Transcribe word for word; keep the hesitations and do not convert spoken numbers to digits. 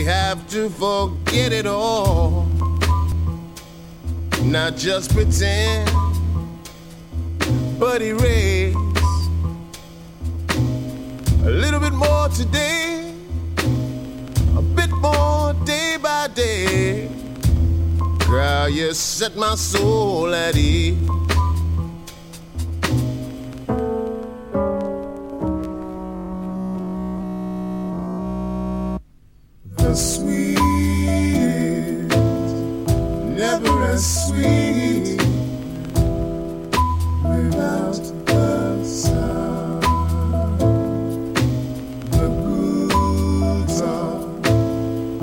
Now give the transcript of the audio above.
we have to forget it all. Not just pretend, but erase a little bit more today, a bit more day by day. Girl, you set my soul at ease. The sweet, never as sweet